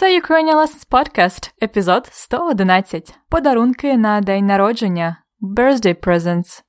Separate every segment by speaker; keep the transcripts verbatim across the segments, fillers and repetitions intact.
Speaker 1: Це Ukrainian Lessons Podcast, епізод сто одинадцять. Подарунки на день народження. Birthday presents.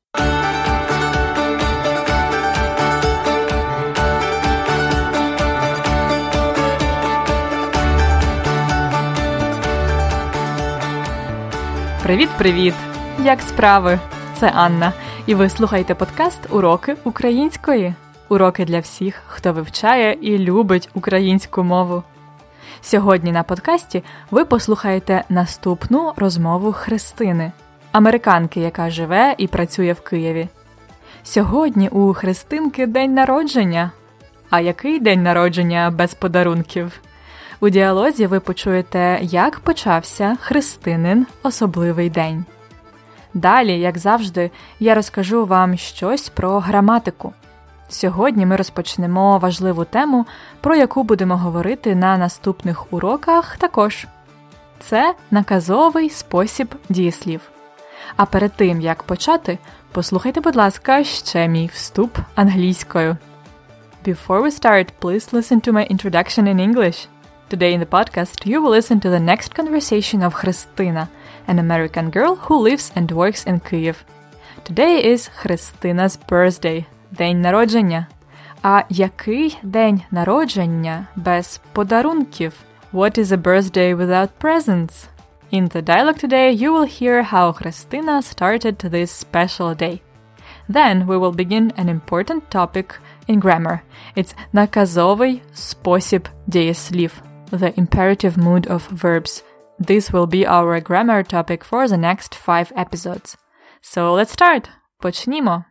Speaker 1: Привіт-привіт! Як справи? Це Анна. І ви слухаєте подкаст «Уроки української». Уроки для всіх, хто вивчає і любить українську мову. Сьогодні на подкасті ви послухаєте наступну розмову Христини, американки, яка живе і працює в Києві. Сьогодні у Христинки день народження. А який день народження без подарунків? У діалозі ви почуєте, як почався Христинин особливий день. Далі, як завжди, я розкажу вам щось про граматику. Сьогодні ми розпочнемо важливу тему, про яку будемо говорити на наступних уроках також. Це наказовий спосіб дієслів. А перед тим, як почати, послухайте, будь ласка, ще мій вступ англійською. Before we start, please listen to my introduction in English. Today in the podcast, you will listen to the next conversation of Христина, an American girl who lives and works in Kyiv. Today is Христina's birthday. День народження. А який день народження без подарунків? What is a birthday without presents? In the dialogue today, you will hear how Христина started this special day. Then we will begin an important topic in grammar. It's наказовий спосіб дієслів, the imperative mood of verbs. This will be our grammar topic for the next five episodes. So let's start. Почнімо.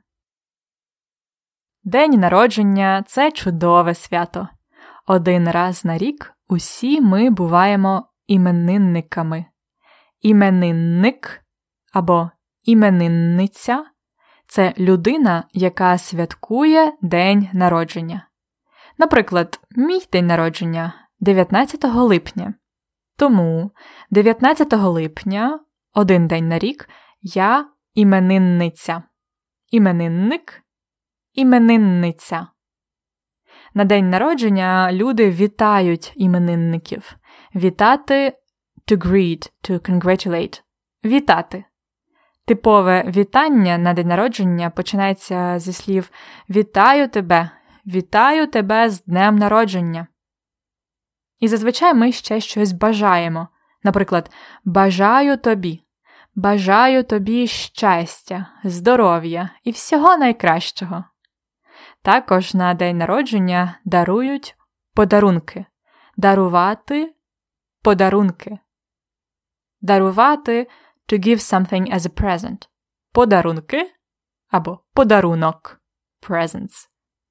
Speaker 1: День народження – це чудове свято. Один раз на рік усі ми буваємо іменинниками. Іменинник або іменинниця – це людина, яка святкує день народження. Наприклад, мій день народження – дев'ятнадцятого липня. Тому дев'ятнадцятого липня, один день на рік, я іменинниця. Іменинник – іменинниця. На день народження люди вітають іменинників. Вітати – to greet, to congratulate. Вітати. Типове вітання на день народження починається зі слів «Вітаю тебе! Вітаю тебе з днем народження!». І зазвичай ми ще щось бажаємо. Наприклад, «Бажаю тобі!», «Бажаю тобі щастя, здоров'я і всього найкращого!». Також на день народження дарують подарунки. Дарувати – подарунки. Дарувати – to give something as a present. Подарунки або подарунок – presents.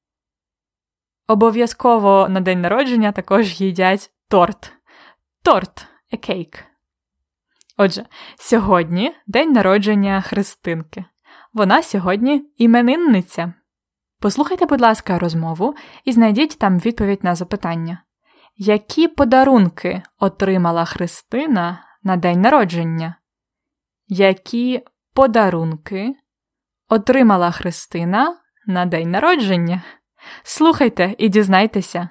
Speaker 1: Обов'язково на день народження також їдять торт. Торт – a cake. Отже, сьогодні день народження Христинки. Вона сьогодні іменинниця. Послухайте, будь ласка, розмову і знайдіть там відповідь на запитання. Які подарунки отримала Христина на день народження? Які подарунки отримала Христина на день народження? Слухайте і дізнайтеся.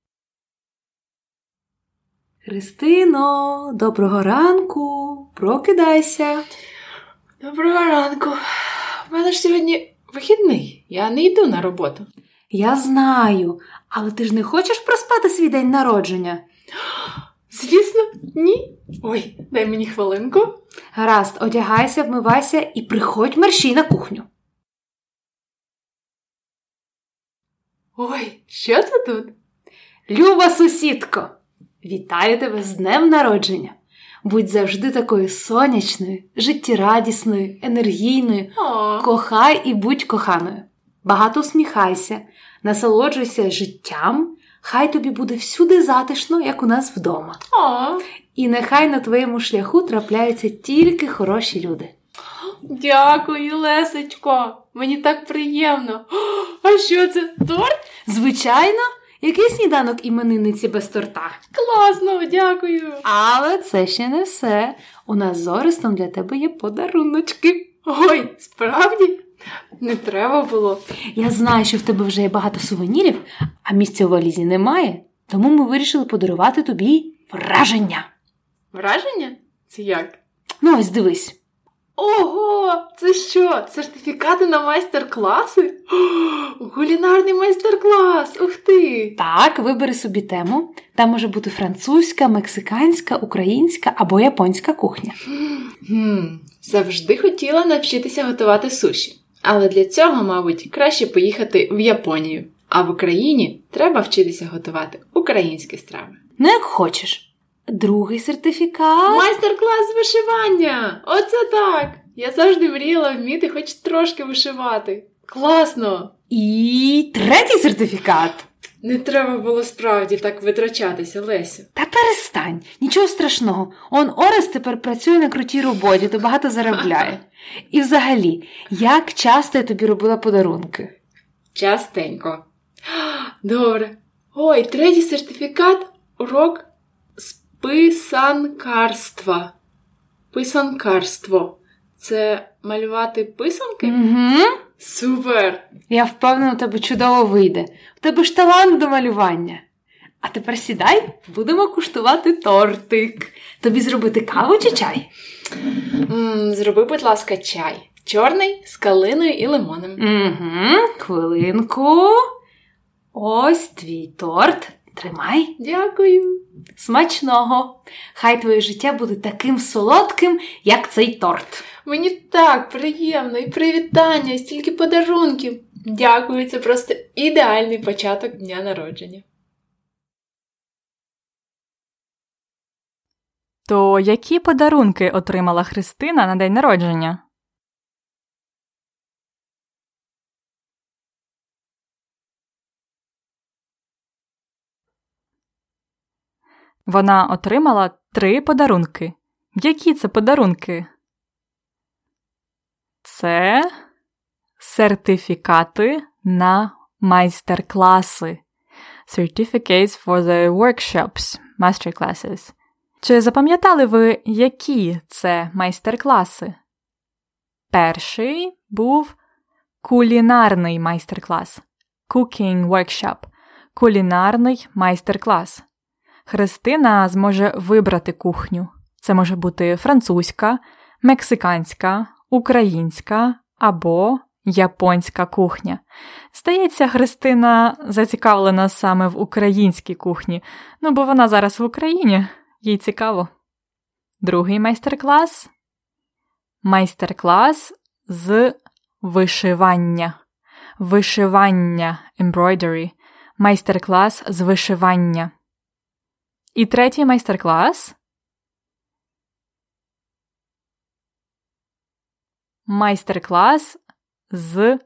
Speaker 2: Христино, доброго ранку, прокидайся.
Speaker 3: Доброго ранку. У мене ж сьогодні вихідний, я не йду на роботу.
Speaker 2: Я знаю, але ти ж не хочеш проспати свій день народження?
Speaker 3: Звісно, ні. Ой, дай мені хвилинку.
Speaker 2: Гаразд, одягайся, вмивайся і приходь мерщій на кухню.
Speaker 3: Ой, що це тут?
Speaker 2: Люба сусідко, вітаю тебе з днем народження. Будь завжди такою сонячною, життєрадісною, енергійною.
Speaker 3: О.
Speaker 2: Кохай і будь коханою. Багато усміхайся, насолоджуйся життям. Хай тобі буде всюди затишно, як у нас вдома.
Speaker 3: О.
Speaker 2: І нехай на твоєму шляху трапляються тільки хороші люди.
Speaker 3: Дякую, Лесечко. Мені так приємно. А що це, торт?
Speaker 2: Звичайно. Який сніданок іменинниці без торта?
Speaker 3: Класно, дякую.
Speaker 2: Але це ще не все. У нас з Орестом для тебе є подаруночки.
Speaker 3: Ой, справді? Не треба було.
Speaker 2: Я знаю, що в тебе вже є багато сувенірів, а місця у валізі немає. Тому ми вирішили подарувати тобі враження.
Speaker 3: Враження? Це як?
Speaker 2: Ну, ось дивись.
Speaker 3: Ого! Це що? Сертифікати на майстер-класи? О, кулінарний майстер-клас! Ух ти!
Speaker 2: Так, вибери собі тему. Там може бути французька, мексиканська, українська або японська кухня.
Speaker 3: Хм, завжди хотіла навчитися готувати суші. Але для цього, мабуть, краще поїхати в Японію. А в Україні треба вчитися готувати українські страви.
Speaker 2: Ну, як хочеш. Другий сертифікат.
Speaker 3: Майстер-клас з вишивання! Оце так! Я завжди мріяла вміти хоч трошки вишивати. Класно!
Speaker 2: І третій сертифікат.
Speaker 3: Не треба було справді так витрачатися, Лесю.
Speaker 2: Та перестань, нічого страшного. Он Орес тепер працює на крутій роботі, то багато заробляє. І взагалі, як часто я тобі робила подарунки?
Speaker 3: Частенько. Добре. Ой, третій сертифікат – урок з писанкарства. Писанкарство. Це малювати писанки?
Speaker 2: Угу.
Speaker 3: Супер!
Speaker 2: Я впевнена, у тебе чудово вийде. У тебе ж талант до малювання. А тепер сідай, будемо куштувати тортик. Тобі зробити каву чи чай?
Speaker 3: М-м, зроби, будь ласка, чай. Чорний, з калиною і лимоном.
Speaker 2: Угу, хвилинку. Ось твій торт. Тримай.
Speaker 3: Дякую.
Speaker 2: Смачного. Хай твоє життя буде таким солодким, як цей торт.
Speaker 3: Мені так приємно, і привітання, і стільки подарунків. Дякую, це просто ідеальний початок дня народження.
Speaker 1: То які подарунки отримала Христина на день народження? Вона отримала три подарунки. Які це подарунки? Це сертифікати на майстер-класи. Certificates for the workshops, masterclasses. Чи запам'ятали ви, які це майстер-класи? Перший був кулінарний майстер-клас. Cooking workshop. Кулінарний майстер-клас. Христина зможе вибрати кухню. Це може бути французька, мексиканська, українська або японська кухня. Здається, Христина зацікавлена саме в українській кухні, ну бо вона зараз в Україні, їй цікаво. Другий майстер-клас – майстер-клас з вишивання. Вишивання, embroidery, майстер-клас з вишивання. І третій майстер-клас – майстер-клас з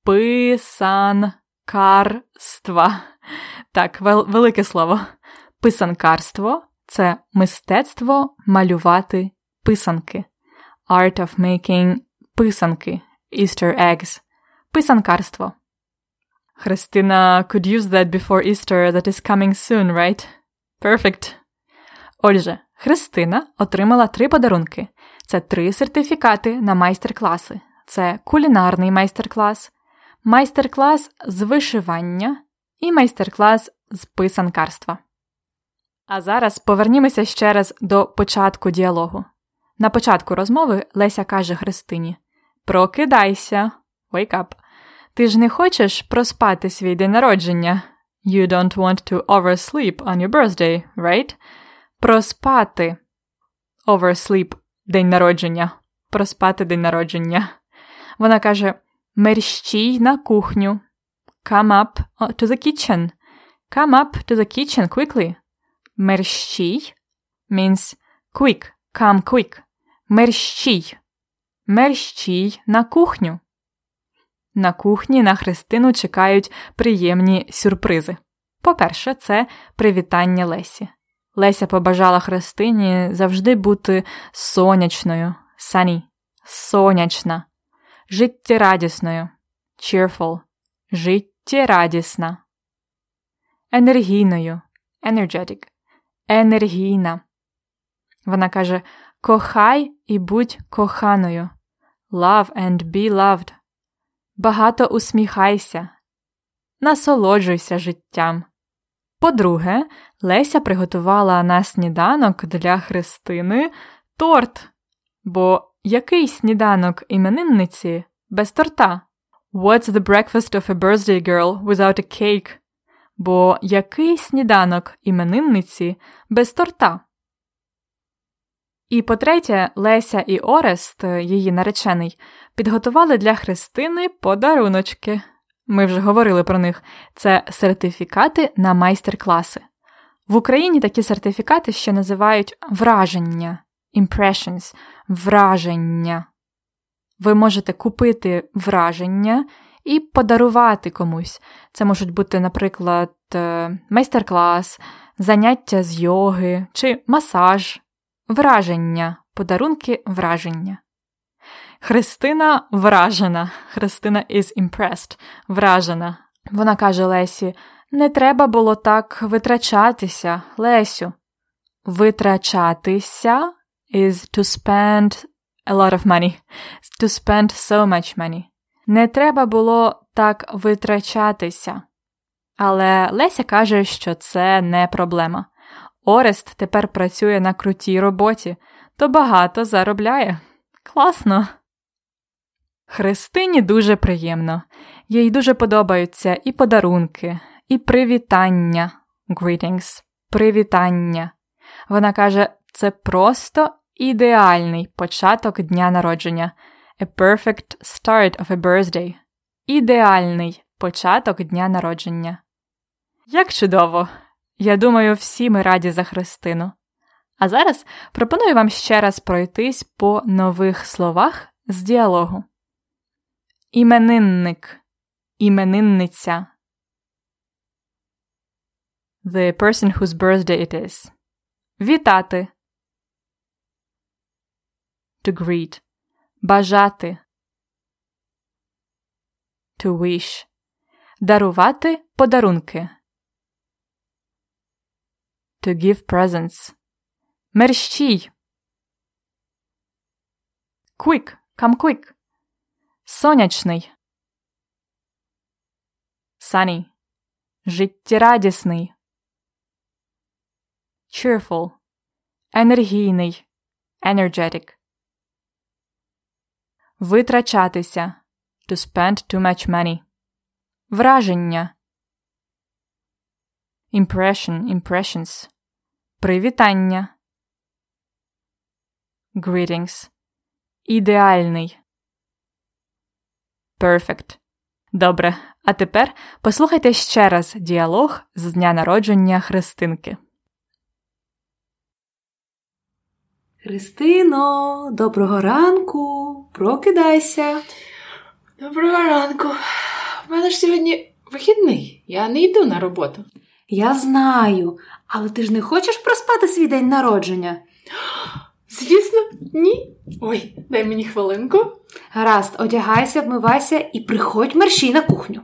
Speaker 1: писанкарства. Так, вел- велике слово. Писанкарство – це мистецтво малювати писанки. Art of making писанки. Easter eggs. Писанкарство. Христина could use that before Easter that is coming soon, right? Perfect. Отже, Христина отримала три подарунки. Це три сертифікати на майстер-класи. Це кулінарний майстер-клас, майстер-клас з вишивання і майстер-клас з писанкарства. А зараз повернімося ще раз до початку діалогу. На початку розмови Леся каже Христині: «Прокидайся, wake up. Ти ж не хочеш проспати свій день народження? You don't want to oversleep on your birthday, right?» Проспати. Oversleep – день народження. Проспати день народження. Вона каже: «Мерщій на кухню. Come up to the kitchen. Come up to the kitchen quickly». Мерщій means quick, come quick. Мерщій. Мерщій на кухню. На кухні на Христину чекають приємні сюрпризи. По-перше, це привітання Лесі. Леся побажала Христині завжди бути сонячною, sunny, сонячна, життєрадісною, cheerful, життєрадісна, енергійною, energetic, енергійна. Вона каже: «Кохай і будь коханою, love and be loved». Багато усміхайся, насолоджуйся життям. По-друге, Леся приготувала на сніданок для Христини торт. Бо який сніданок іменинниці без торта? What's the breakfast of a birthday girl without a cake? Бо який сніданок іменинниці без торта? І по-третє, Леся і Орест, її наречений, підготували для Христини подаруночки. Ми вже говорили про них. Це сертифікати на майстер-класи. В Україні такі сертифікати ще називають враження. Impressions. Враження. Ви можете купити враження і подарувати комусь. Це можуть бути, наприклад, майстер-клас, заняття з йоги чи масаж. Враження. Подарунки враження. Христина вражена. Христина is impressed. Вражена. Вона каже Лесі, не треба було так витрачатися, Лесю. Витрачатися is to spend a lot of money. To spend so much money. Не треба було так витрачатися. Але Леся каже, що це не проблема. Орест тепер працює на крутій роботі, то багато заробляє. Класно! Христині дуже приємно. Їй дуже подобаються і подарунки, і привітання. Greetings. Привітання. Вона каже, це просто ідеальний початок дня народження. A perfect start of a birthday. Ідеальний початок дня народження. Як чудово! Я думаю, всі ми раді за Христину. А зараз пропоную вам ще раз пройтись по нових словах з діалогу. Іменинник. Іменинниця. The person whose birthday it is. Вітати. To greet. Бажати. To wish. Дарувати подарунки. To give presents. Мерщій. Quick. Come quick. Сонячний. Sunny. Життєрадісний. Cheerful. Енергійний. Energetic. Витрачатися. To spend too much money. Враження. Impression, impressions. Привітання. Greetings. Ідеальний. Perfect. Добре, а тепер послухайте ще раз діалог з дня народження Христинки.
Speaker 2: Христино, доброго ранку, прокидайся.
Speaker 3: Доброго ранку. У мене ж сьогодні вихідний, я не йду на роботу.
Speaker 2: Я знаю, але ти ж не хочеш проспати свій день народження?
Speaker 3: Звісно, ні. Ой, дай мені хвилинку.
Speaker 2: Гаразд, одягайся, вмивайся і приходь мерщій на кухню.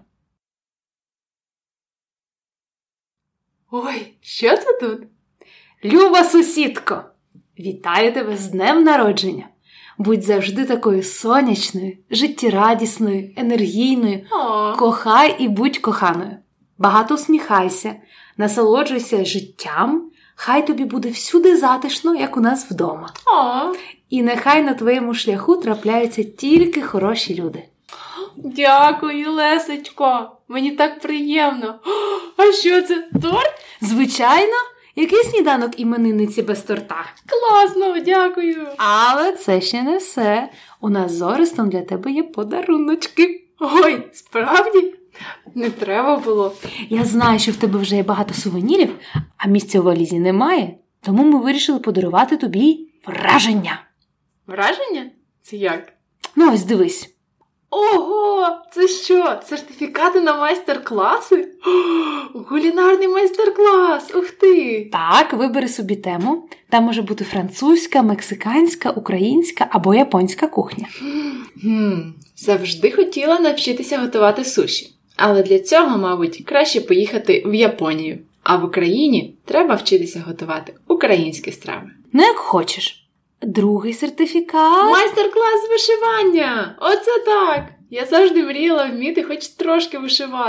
Speaker 3: Ой, що це тут?
Speaker 2: Люба сусідко, вітаю тебе з днем народження. Будь завжди такою сонячною, життєрадісною, енергійною.
Speaker 3: О.
Speaker 2: Кохай і будь коханою. Багато усміхайся, насолоджуйся життям. Хай тобі буде всюди затишно, як у нас вдома.
Speaker 3: О.
Speaker 2: І нехай на твоєму шляху трапляються тільки хороші люди.
Speaker 3: Дякую, Лесечко. Мені так приємно. А що це? Торт?
Speaker 2: Звичайно, який сніданок іменинниці без торта?
Speaker 3: Класно, дякую.
Speaker 2: Але це ще не все. У нас з Орестом для тебе є подаруночки.
Speaker 3: Ой, справді? Не треба було.
Speaker 2: Я знаю, що в тебе вже є багато сувенірів, а місця у валізі немає, тому ми вирішили подарувати тобі враження.
Speaker 3: Враження? Це як?
Speaker 2: Ну ось дивись.
Speaker 3: Ого! Це що? Сертифікати на майстер-класи? О, кулінарний майстер-клас! Ух ти!
Speaker 2: Так, вибери собі тему. Там може бути французька, мексиканська, українська або японська кухня.
Speaker 3: Хм, завжди хотіла навчитися готувати суші. Але для цього, мабуть, краще поїхати в Японію. А в Україні треба вчитися готувати українські страви.
Speaker 2: Ну, як хочеш. Другий сертифікат.
Speaker 3: Майстер-клас з вишивання! Оце так! Я завжди мріяла вміти хоч трошки вишивати.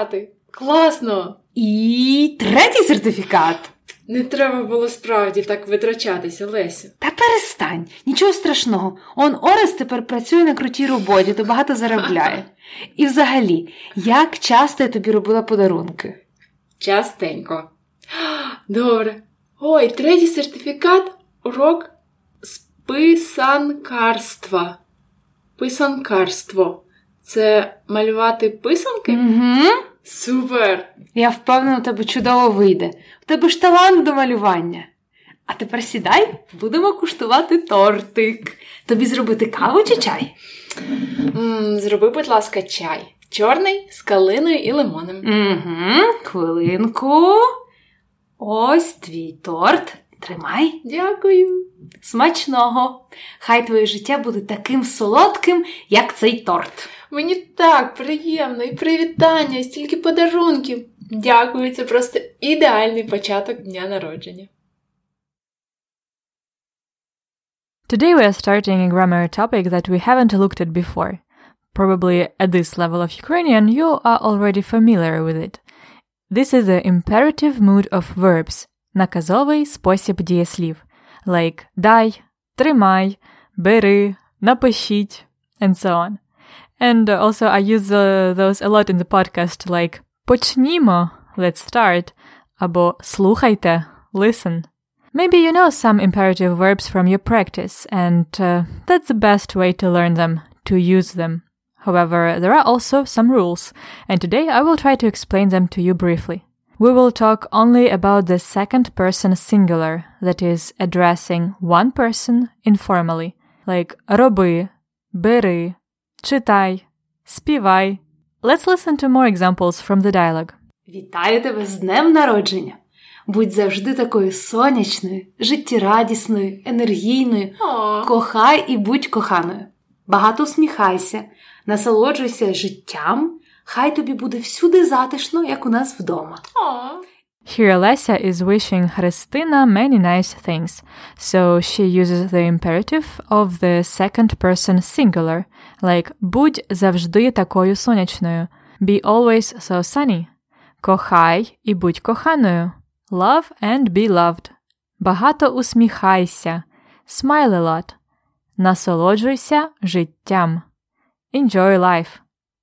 Speaker 3: Класно!
Speaker 2: І третій сертифікат.
Speaker 3: Не треба було справді так витрачатися, Лесю.
Speaker 2: Та перестань, нічого страшного. Он Орест тепер працює на крутій роботі, то багато заробляє. І взагалі, як часто я тобі робила подарунки?
Speaker 3: Частенько. Добре. Ой, третій сертифікат – урок з писанкарства. Писанкарство. Це малювати писанки?
Speaker 2: Угу.
Speaker 3: Супер!
Speaker 2: Я впевнена, у тебе чудово вийде. У тебе ж талант до малювання. А тепер сідай, будемо куштувати тортик. Тобі зробити каву чи чай?
Speaker 3: М-м, зроби, будь ласка, чай. Чорний, з калиною і лимоном.
Speaker 2: Угу, хвилинку. Ось твій торт. Тримай.
Speaker 3: Дякую.
Speaker 2: Смачного. Хай твоє життя буде таким солодким, як цей торт.
Speaker 3: Мені так приємно і привітання, стільки подарунків. Дякую, це просто ідеальний початок дня народження.
Speaker 1: Today we are starting a grammar topic that we haven't looked at before. Probably at this level of Ukrainian you are already familiar with it. This is the imperative mood of verbs, наказовий спосіб дієслів, like дай, тримай, бери, напишіть, and so on. And also I use uh, those a lot in the podcast, like почнімо, let's start, або слухайте, listen. Maybe you know some imperative verbs from your practice, and uh, that's the best way to learn them, to use them. However, there are also some rules, and today I will try to explain them to you briefly. We will talk only about the second person singular, that is, addressing one person informally, like роби, бери, читай, співай. Let's listen to more examples from the dialogue.
Speaker 2: Вітаю тебе з днем народження! Будь завжди такою сонячною, життєрадісною, енергійною.
Speaker 3: Aww.
Speaker 2: Кохай і будь коханою. Багато усміхайся, насолоджуйся життям. Хай тобі буде всюди затишно, як у нас вдома.
Speaker 3: Aww.
Speaker 1: Here Lesia is wishing Hristina many nice things, so she uses the imperative of the second person singular, like будь завжди такою сонячною, be always so sunny. Кохай і будь коханою, love and be loved. Багато усміхайся, smile a lot. Насолоджуйся життям, enjoy life.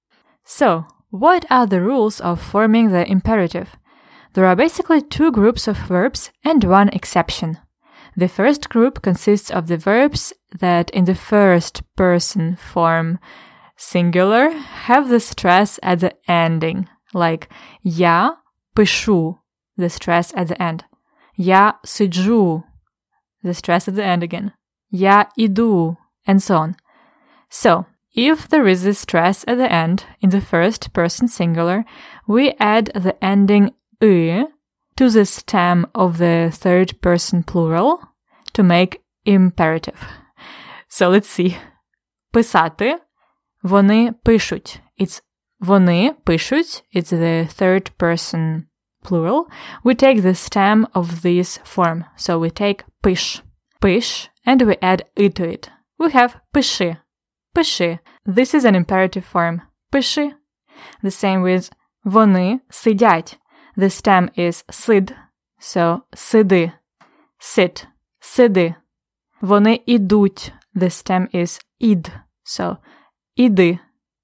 Speaker 1: So, what are the rules of forming the imperative? There are basically two groups of verbs and one exception. The first group consists of the verbs that in the first person form singular have the stress at the ending, like я пишу, the stress at the end. Я сиджу, the stress at the end again. Я іду, and so on. So, if there is a stress at the end in the first person singular, we add the ending «ы» to the stem of the third person plural to make imperative. So let's see. Писати. Вони пишуть. It's вони пишуть. It's the third person plural. We take the stem of this form. So we take пиш. Пиш. And we add «ы» to it. We have пиши. Пиши. This is an imperative form. Пиши. The same with вони сидять. The stem is сид, so сиди. Sit. Сиди. Вони ідуть. The stem is ід, so іди.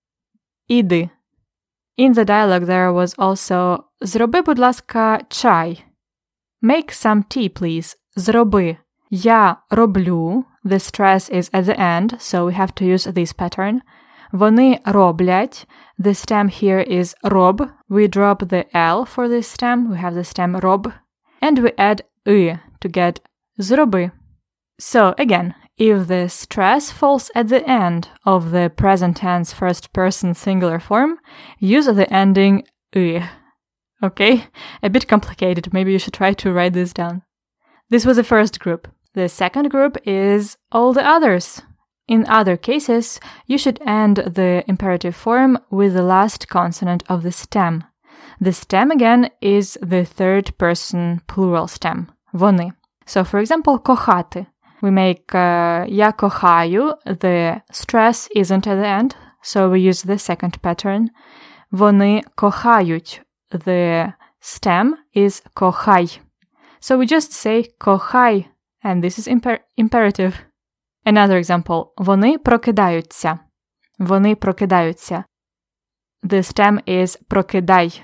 Speaker 1: Іди. In the dialogue there was also зроби, будь ласка, чай. Make some tea, please. Зроби. Я роблю. The stress is at the end, so we have to use this pattern. Вони роблять. The stem here is роб. We drop the L for this stem. We have the stem роб. And we add «ы» to get зроби. So, again, if the stress falls at the end of the present tense first person singular form, use the ending «ы». Okay? A bit complicated. Maybe you should try to write this down. This was the first group. The second group is all the others. In other cases, you should end the imperative form with the last consonant of the stem. The stem, again, is the third person plural stem. Вони. So, for example, кохати. We make uh, я кохаю. The stress isn't at the end, so we use the second pattern. Вони кохають. the stem is кохай. So we just say кохай, and this is imper- imperative. Another example. Вони прокидаються. Вони прокидаються. The stem is прокидай.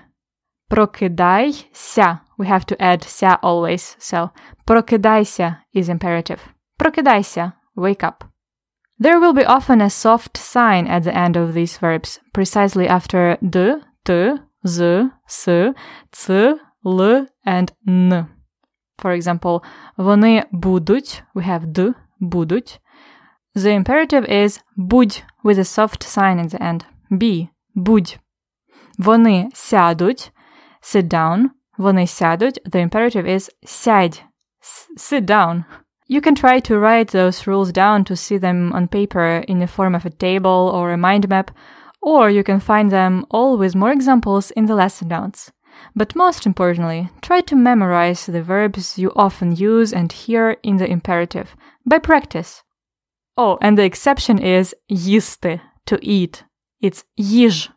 Speaker 1: Прокидайся. We have to add ся always. So прокидайся is imperative. Прокидайся. Wake up. There will be often a soft sign at the end of these verbs, precisely after д, т, з, с, ц, л, and н. For example, вони будуть. We have д, будуть. The imperative is будь with a soft sign at the end. Be, будь. Вони сядуть. Sit down. Вони сядуть. The imperative is сядь. S- sit down. You can try to write those rules down to see them on paper in the form of a table or a mind map, or you can find them all with more examples in the lesson notes. But most importantly, try to memorize the verbs you often use and hear in the imperative by practice. Oh, and the exception is їсти, to eat. It's їж.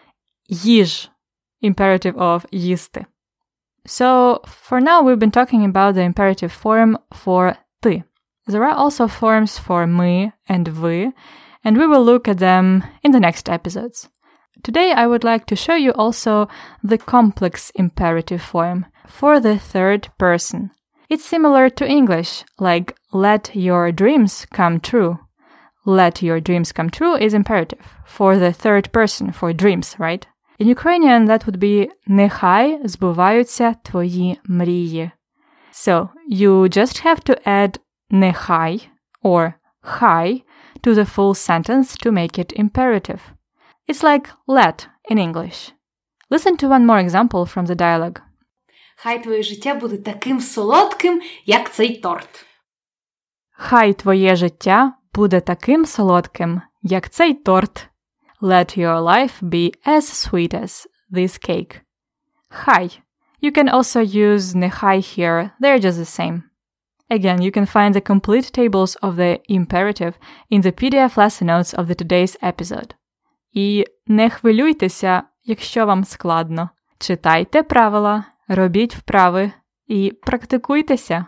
Speaker 1: Їж. Imperative of їсти. So, for now we've been talking about the imperative form for ти. There are also forms for ми and ви, and we will look at them in the next episodes. Today I would like to show you also the complex imperative form for the third person. It's similar to English, like let your dreams come true. Let your dreams come true is imperative for the third person, for dreams, right? In Ukrainian, that would be нехай збуваються твої мрії. So, you just have to add нехай or хай to the full sentence to make it imperative. It's like let in English. Listen to one more example from the dialogue.
Speaker 2: Хай твоє життя буде таким солодким, як цей торт.
Speaker 1: Хай твоє життя буде таким солодким, як цей торт. Let your life be as sweet as this cake. Хай. You can also use нехай here, they're just the same. Again, you can find the complete tables of the imperative in the P D F lesson notes of the today's episode. І не хвилюйтеся, якщо вам складно. Читайте правила, робіть вправи і практикуйтеся.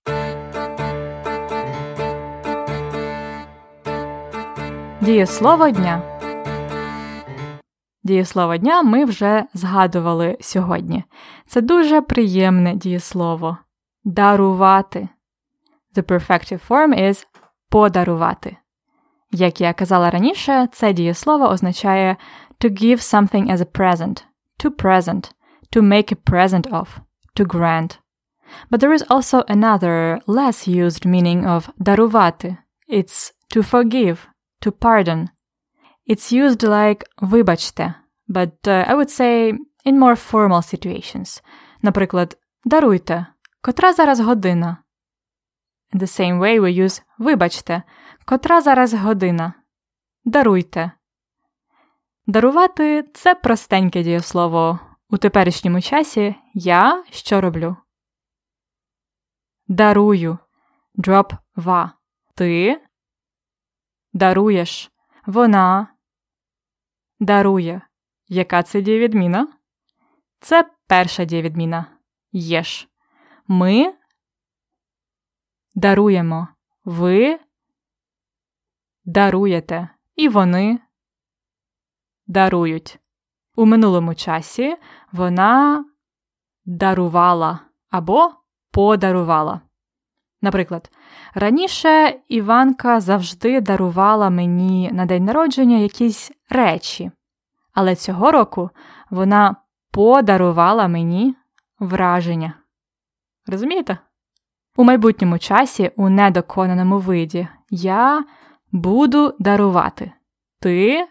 Speaker 1: Дієслово дня. Дієслово дня ми вже згадували сьогодні. Це дуже приємне дієслово. Дарувати. The perfective form is подарувати. Як я казала раніше, це дієслово означає to give something as a present, to present, to make a present of, to grant. But there is also another, less used meaning of дарувати. It's to forgive, to pardon. It's used like вибачте, but uh, I would say in more formal situations. Наприклад, даруйте, котра зараз година? In the same way we use вибачте, котра зараз година? Даруйте. Дарувати – це простеньке дієслово. У теперішньому часі я що роблю? Дарую. Drop ва. Ти даруєш. Вона дарує. Яка це дієвідміна? Це перша дієвідміна. Єш. Ми даруємо. Ви даруєте. І вони дарують. У минулому часі вона дарувала або подарувала. Наприклад, раніше Іванка завжди дарувала мені на день народження якісь речі, але цього року вона подарувала мені враження. Розумієте? У майбутньому часі, у недоконаному виді, я буду дарувати. Ти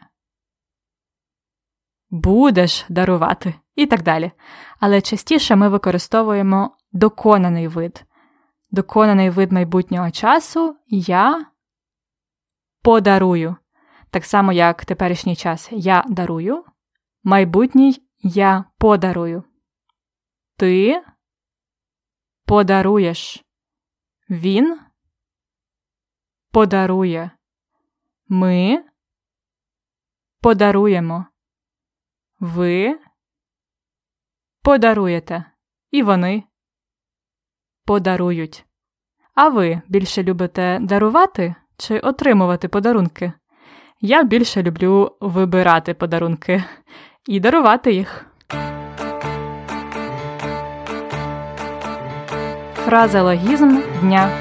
Speaker 1: будеш дарувати. І так далі. Але частіше ми використовуємо доконаний вид. Доконаний вид майбутнього часу я подарую. Так само, як теперішній час я дарую, майбутній я подарую. Ти подаруєш. Він подарує. Ми подаруємо. Ви подаруєте. І вони подарують. А ви більше любите дарувати чи отримувати подарунки? Я більше люблю вибирати подарунки і дарувати їх. Фразеологізм дня.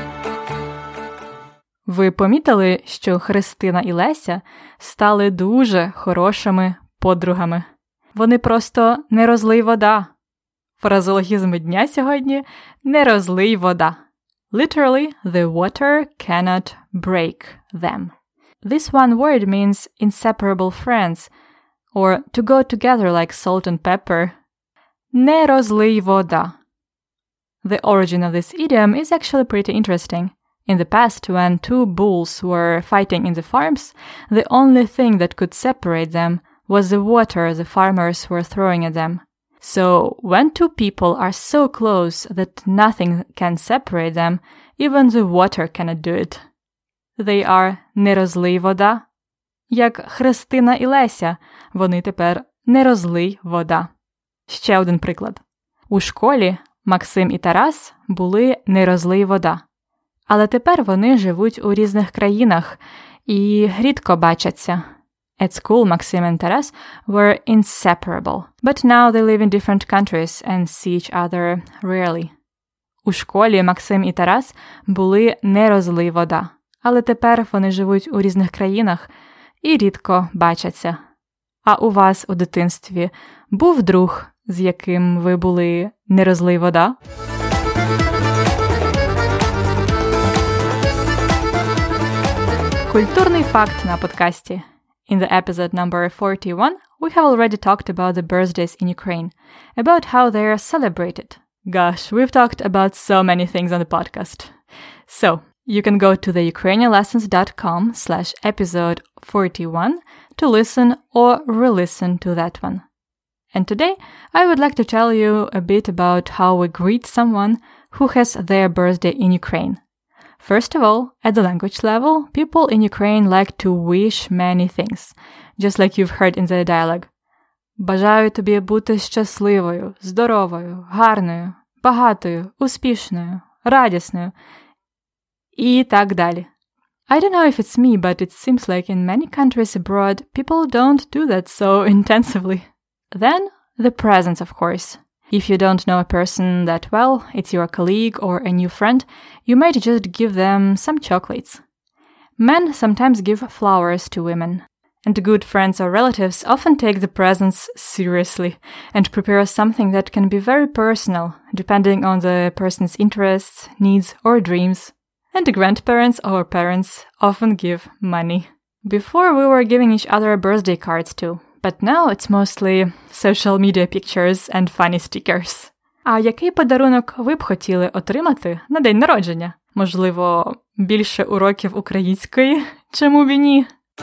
Speaker 1: Ви помітили, що Христина і Леся стали дуже хорошими подругами? Вони просто не розлий вода. Фразеологізм дня сьогодні – не розлий вода. Literally, the water cannot break them. This one word means inseparable friends, or to go together like salt and pepper. Не розлий вода. The origin of this idiom is actually pretty interesting. In the past, when two bulls were fighting in the farms, the only thing that could separate them was the water the farmers were throwing at them. So, when two people are so close that nothing can separate them, even the water cannot do it. They are не розлий вода. Як Христина і Леся, вони тепер не розлий вода. Ще один приклад. У школі Максим і Тарас були не розлий вода. Але тепер вони живуть у різних країнах і рідко бачаться. At school, Maxim and Taras were inseparable, but now they live in different countries and see each other rarely. У школі Максим і Тарас були не розлий вода, але тепер вони живуть у різних країнах і рідко бачаться. А у вас у дитинстві був друг, з яким ви були не розлий вода? Культурний факт на подкасті. In the episode number forty-one, we have already talked about the birthdays in Ukraine, about how they are celebrated. Gosh, we've talked about so many things on the podcast. So, you can go to the ukrainian lessons dot com slash episode forty-one to listen or re-listen to that one. And today, I would like to tell you a bit about how we greet someone who has their birthday in Ukraine. First of all, at the language level, people in Ukraine like to wish many things, just like you've heard in the dialogue. Бажаю тобі бути щасливою, здоровою, гарною, багатою, успішною, радісною і так далі. I don't know if it's me, but it seems like in many countries abroad, people don't do that so intensively. Then, the presents, of course. If you don't know a person that well, it's your colleague or a new friend, you might just give them some chocolates. Men sometimes give flowers to women. And good friends or relatives often take the presents seriously and prepare something that can be very personal, depending on the person's interests, needs, or dreams. And grandparents or parents often give money. Before we were giving each other birthday cards too. But now it's mostly social media pictures and funny stickers. А який подарунок ви б хотіли отримати на день народження? Можливо, більше уроків української? Чому б і ні?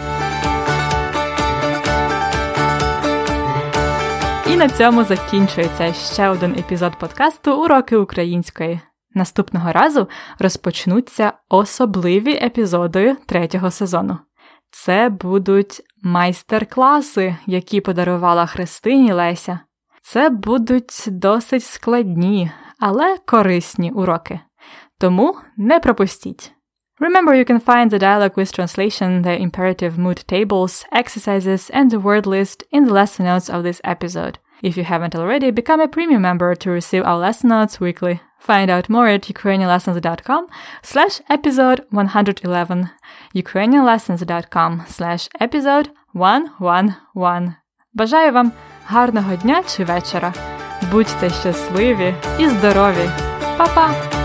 Speaker 1: І на цьому закінчується ще один епізод подкасту «Уроки української». Наступного разу розпочнуться особливі епізоди третього сезону. Це будуть майстер-класи, які подарувала Христині Леся. Це будуть досить складні, але корисні уроки. Тому не пропустіть. Remember, you can find the dialogue with translation, the imperative mood tables, exercises, and the word list in the lesson notes of this episode. If you haven't already, become a premium member to receive our lesson notes weekly. Find out more at ukrainian lessons dot com slash episode one eleven, ukrainian lessons dot com slash episode one eleven. Бажаю вам гарного дня чи вечора. Будьте щасливі і здорові. Па-па!